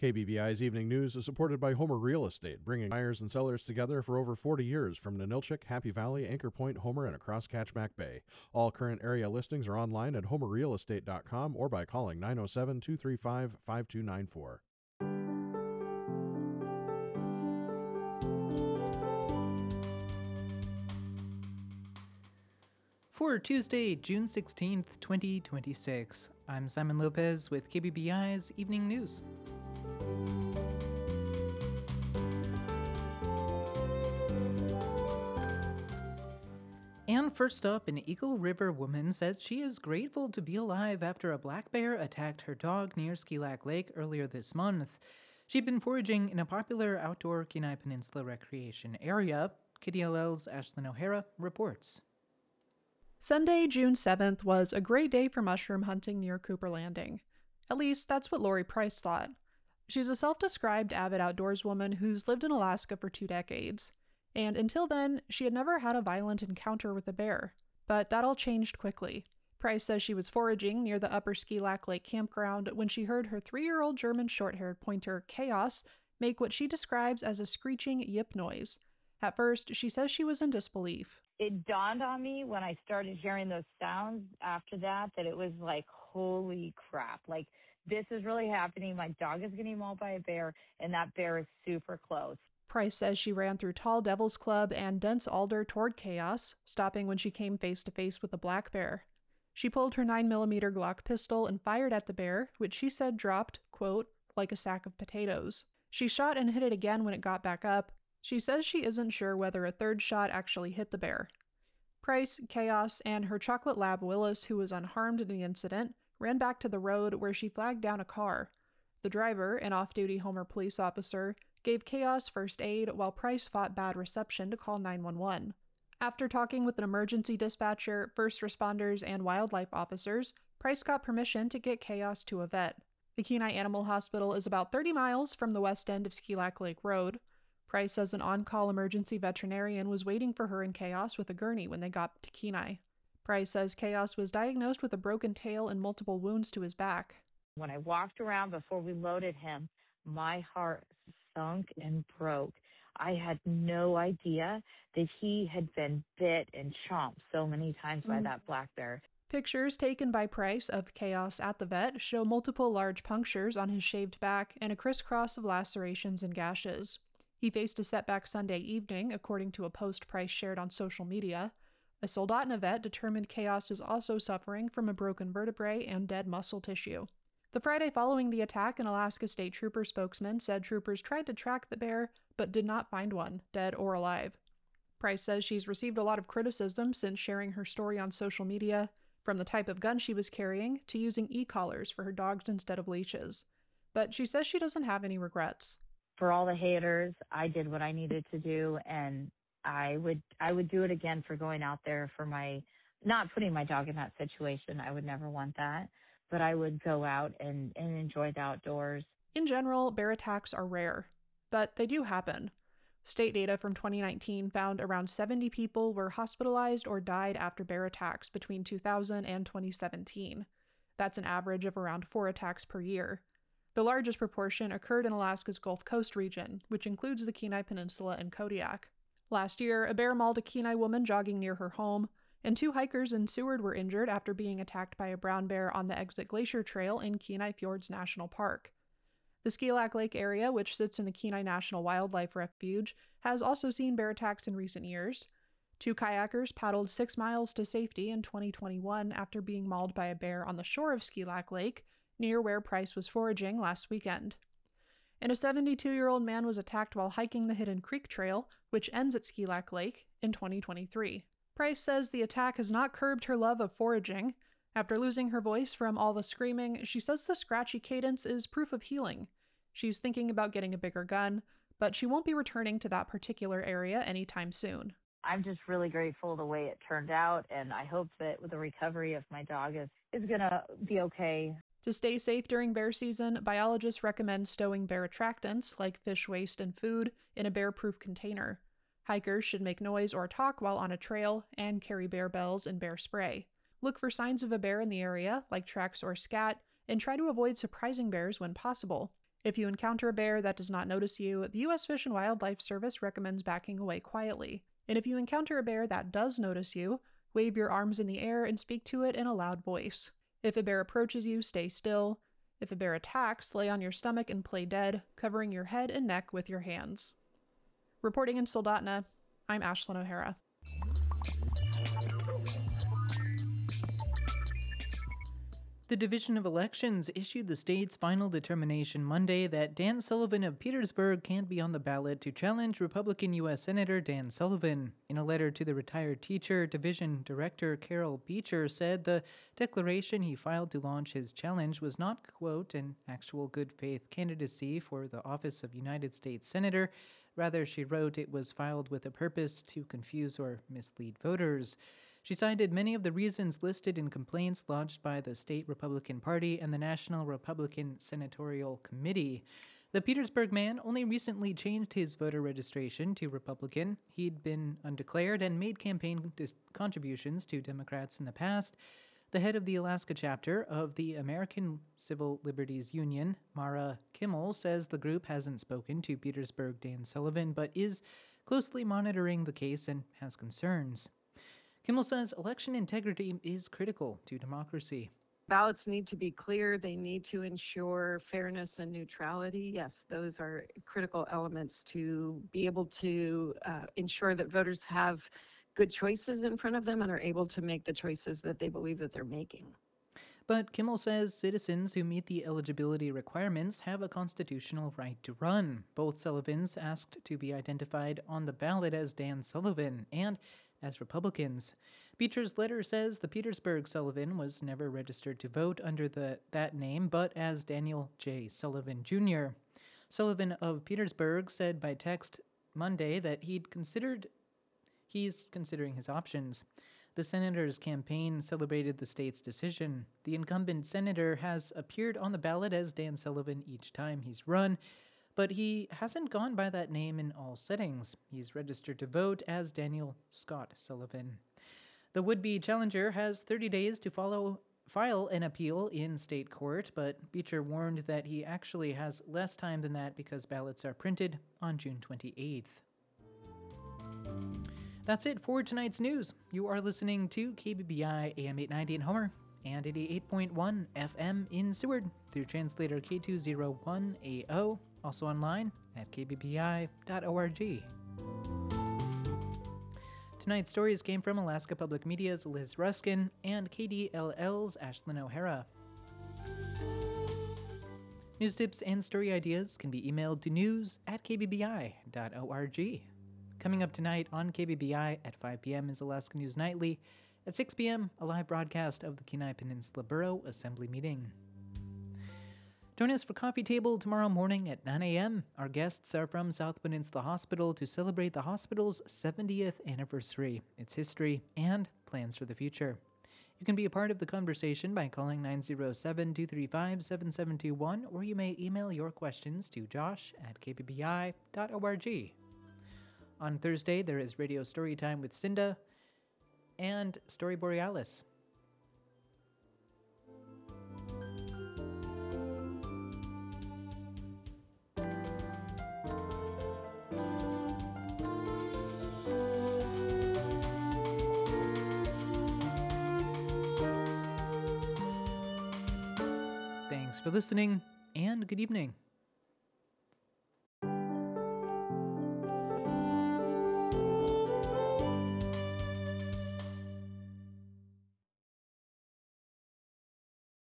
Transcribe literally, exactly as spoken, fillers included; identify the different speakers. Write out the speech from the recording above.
Speaker 1: K B B I's Evening News is supported by Homer Real Estate, bringing buyers and sellers together for over forty years from Ninilchik, Happy Valley, Anchor Point, Homer, and across Catchback Bay. All current area listings are online at homer real estate dot com or by calling nine oh seven, two three five, five two nine four.
Speaker 2: For Tuesday, June sixteenth, twenty twenty-six, I'm Simon Lopez with K B B I's Evening News. And first up, an Eagle River woman says she is grateful to be alive after a black bear attacked her dog near Ski Lac Lake earlier this month. She'd been foraging in a popular outdoor Kenai Peninsula recreation area. K D L L's Ashlyn O'Hara reports.
Speaker 3: Sunday, June seventh was a great day for mushroom hunting near Cooper Landing. At least, that's what Lori Price thought. She's a self-described avid outdoorswoman who's lived in Alaska for two decades. And until then, she had never had a violent encounter with a bear. But that all changed quickly. Price says she was foraging near the Upper Ski Lac Lake campground when she heard her three-year-old German short-haired pointer, Chaos, make what she describes as a screeching yip noise. At first, she says she was in disbelief.
Speaker 4: It dawned on me when I started hearing those sounds after that, that it was like, holy crap, like this is really happening. My dog is getting mauled by a bear, and that bear is super close.
Speaker 3: Price says she ran through tall Devil's Club and dense alder toward Chaos, stopping when she came face to face with a black bear. She pulled her nine millimeter Glock pistol and fired at the bear, which she said dropped, quote, like a sack of potatoes. She shot and hit it again when it got back up. She says she isn't sure whether a third shot actually hit the bear. Price, Chaos, and her chocolate lab Willis, who was unharmed in the incident, ran back to the road where she flagged down a car. The driver, an off-duty Homer police officer, gave Chaos first aid while Price fought bad reception to call nine one one. After talking with an emergency dispatcher, first responders, and wildlife officers, Price got permission to get Chaos to a vet. The Kenai Animal Hospital is about thirty miles from the west end of Ski Lac Lake Road. Price says an on-call emergency veterinarian was waiting for her and Chaos with a gurney when they got to Kenai. Price says Chaos was diagnosed with a broken tail and multiple wounds to his back.
Speaker 4: When I walked around before we loaded him, my heart sunk and broke. I had no idea that he had been bit and chomped so many times by mm. that black bear.
Speaker 3: Pictures taken by Price of Chaos at the vet show multiple large punctures on his shaved back and a crisscross of lacerations and gashes. He faced a setback Sunday evening, according to a post Price shared on social media. A Soldotna vet determined Chaos is also suffering from a broken vertebrae and dead muscle tissue. The Friday following the attack, an Alaska State Trooper spokesman said troopers tried to track the bear, but did not find one, dead or alive. Price says she's received a lot of criticism since sharing her story on social media, from the type of gun she was carrying to using e-collars for her dogs instead of leashes. But she says she doesn't have any regrets.
Speaker 4: For all the haters, I did what I needed to do, and I would I would do it again for going out there for my, not putting my dog in that situation. I would never want that, but I would go out and, and enjoy the outdoors.
Speaker 3: In general, bear attacks are rare, but they do happen. State data from twenty nineteen found around seventy people were hospitalized or died after bear attacks between two thousand and twenty seventeen. That's an average of around four attacks per year. The largest proportion occurred in Alaska's Gulf Coast region, which includes the Kenai Peninsula and Kodiak. Last year, a bear mauled a Kenai woman jogging near her home, and two hikers in Seward were injured after being attacked by a brown bear on the Exit Glacier Trail in Kenai Fjords National Park. The Ski Lac Lake area, which sits in the Kenai National Wildlife Refuge, has also seen bear attacks in recent years. Two kayakers paddled six miles to safety in twenty twenty-one after being mauled by a bear on the shore of Ski Lac Lake, near where Price was foraging last weekend. And a seventy-two-year-old man was attacked while hiking the Hidden Creek Trail, which ends at Ski Lac Lake, in twenty twenty-three. Price says the attack has not curbed her love of foraging. After losing her voice from all the screaming, she says the scratchy cadence is proof of healing. She's thinking about getting a bigger gun, but she won't be returning to that particular area anytime soon.
Speaker 4: I'm just really grateful the way it turned out, and I hope that the recovery of my dog is, is going to be okay.
Speaker 3: To stay safe during bear season, biologists recommend stowing bear attractants, like fish waste and food, in a bear-proof container. Hikers should make noise or talk while on a trail, and carry bear bells and bear spray. Look for signs of a bear in the area, like tracks or scat, and try to avoid surprising bears when possible. If you encounter a bear that does not notice you, the U S Fish and Wildlife Service recommends backing away quietly. And if you encounter a bear that does notice you, wave your arms in the air and speak to it in a loud voice. If a bear approaches you, stay still. If a bear attacks, lay on your stomach and play dead, covering your head and neck with your hands. Reporting in Soldotna, I'm Ashlyn O'Hara.
Speaker 2: The Division of Elections issued the state's final determination Monday that Dan Sullivan of Petersburg can't be on the ballot to challenge Republican U S Senator Dan Sullivan. In a letter to the retired teacher, Division Director Carol Beecher said the declaration he filed to launch his challenge was not, quote, an actual good faith candidacy for the office of United States Senator. Rather, she wrote, it was filed with a purpose to confuse or mislead voters. She cited many of the reasons listed in complaints lodged by the state Republican Party and the National Republican Senatorial Committee. The Petersburg man only recently changed his voter registration to Republican. He'd been undeclared and made campaign dis- contributions to Democrats in the past. The head of the Alaska chapter of the American Civil Liberties Union, Mara Kimmel, says the group hasn't spoken to Petersburg Dan Sullivan, but is closely monitoring the case and has concerns. Kimmel says election integrity is critical to democracy.
Speaker 5: Ballots need to be clear. They need to ensure fairness and neutrality. Yes, those are critical elements to be able to uh, ensure that voters have good choices in front of them and are able to make the choices that they believe that they're making.
Speaker 2: But Kimmel says citizens who meet the eligibility requirements have a constitutional right to run. Both Sullivans asked to be identified on the ballot as Dan Sullivan and as Republicans. Beecher's letter says the Petersburg Sullivan was never registered to vote under the that name, but as Daniel J. Sullivan Junior Sullivan of Petersburg said by text Monday that he'd considered he's considering his options. The senator's campaign celebrated the state's decision. The incumbent senator has appeared on the ballot as Dan Sullivan each time he's run, but he hasn't gone by that name in all settings. He's registered to vote as Daniel Scott Sullivan. The would-be challenger has thirty days to follow, file an appeal in state court, but Beecher warned that he actually has less time than that because ballots are printed on June twenty-eighth. That's it for tonight's news. You are listening to K B B I A M eight ninety in Homer and eighty-eight point one F M in Seward through translator K two oh one A O, also online at k b b i dot org. Tonight's stories came from Alaska Public Media's Liz Ruskin and K D L L's Ashlyn O'Hara. News tips and story ideas can be emailed to news at k b b i dot org. Coming up tonight on K B B I at five p.m. is Alaska News Nightly. At six p.m., a live broadcast of the Kenai Peninsula Borough Assembly meeting. Join us for Coffee Table tomorrow morning at nine a.m. Our guests are from South Peninsula Hospital to celebrate the hospital's seventieth anniversary, its history, and plans for the future. You can be a part of the conversation by calling nine oh seven, two three five, seven seven two one, or you may email your questions to josh at k b b i dot org. On Thursday, there is Radio Storytime with Cinda and Story Borealis. Thanks for listening, and good evening.